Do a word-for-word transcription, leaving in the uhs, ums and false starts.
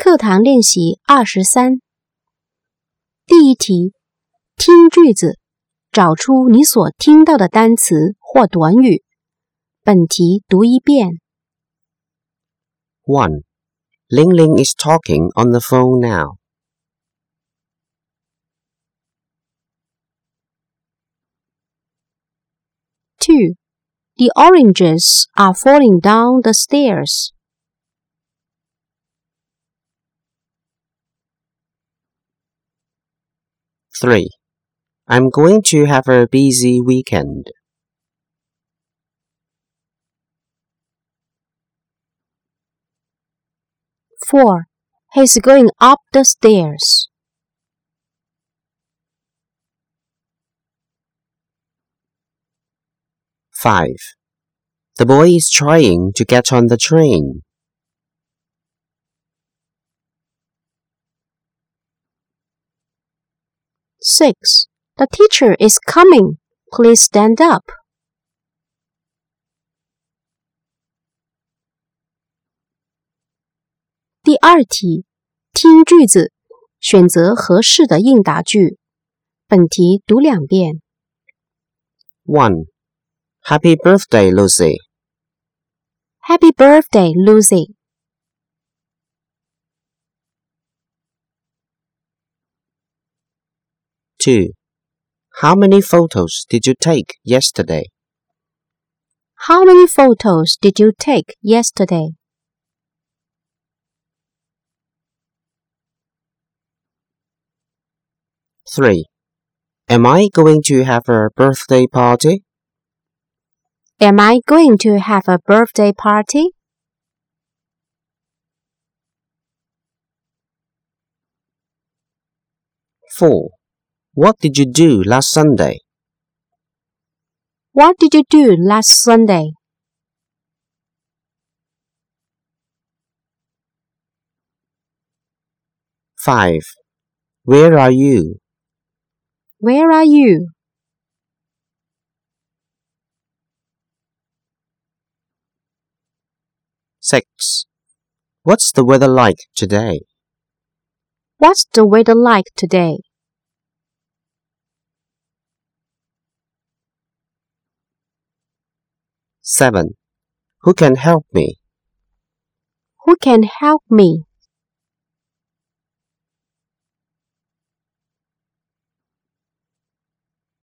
课堂练习二十三。第一题，听句子，找出你所听到的单词或短语。本题读一遍。 one. Ling Ling is talking on the phone now. two. The oranges are falling down the stairs. three. I'm going to have a busy weekend. four. He's going up the stairs. five. The boy is trying to get on the train. six. The teacher is coming. Please stand up. 第二题，听句子，选择合适的应答句。本题读两遍。 one. Happy birthday, Lucy. Happy birthday, Lucy. two. How many photos did you take yesterday? How many photos did you take yesterday? three. Am I going to have a birthday party? Am I going to have a birthday party? four. What did you do last Sunday? What did you do last Sunday? five. Where are you? Where are you? six. What's the weather like today? What's the weather like today? seven. Who can help me? Who can help me?